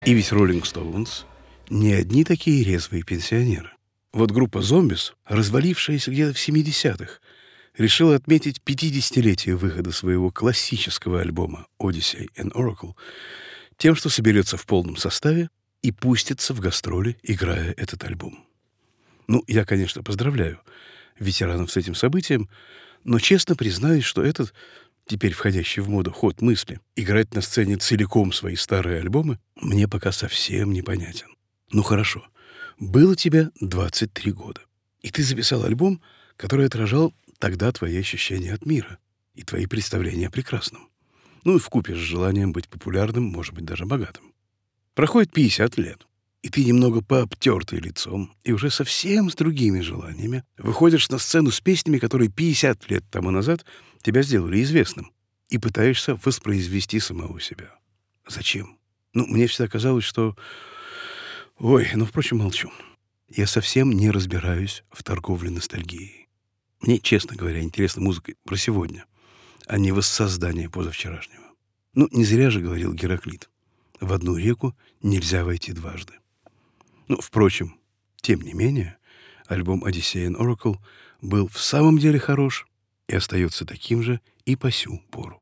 И ведь Rolling Stones не одни такие резвые пенсионеры. Вот группа Zombies, развалившаяся где-то в 70-х, решила отметить 50-летие выхода своего классического альбома Odyssey and Oracle тем, что соберется в полном составе и пустится в гастроли, играя этот альбом. Ну, я, конечно, поздравляю ветеранов с этим событием, но честно признаюсь, что этот, теперь входящий в моду ход мысли, играть на сцене целиком свои старые альбомы, мне пока совсем непонятен. Ну хорошо, было тебе 23 года, и ты записал альбом, который отражал тогда твои ощущения от мира и твои представления о прекрасном. Ну и вкупе с желанием быть популярным, может быть, даже богатым. Проходит 50 лет, и ты немного пообтертый лицом, и уже совсем с другими желаниями выходишь на сцену с песнями, которые 50 лет тому назад тебя сделали известным, и пытаешься воспроизвести самого себя. Зачем? Ну, мне всегда казалось, что... впрочем, молчу. Я совсем не разбираюсь в торговле ностальгией. Мне, честно говоря, интересна музыка про сегодня, а не воссоздание позавчерашнего. Ну, не зря же говорил Гераклит: в одну реку нельзя войти дважды. Ну, впрочем, тем не менее, альбом Odyssey and Oracle был в самом деле хорош и остается таким же и по сю пору.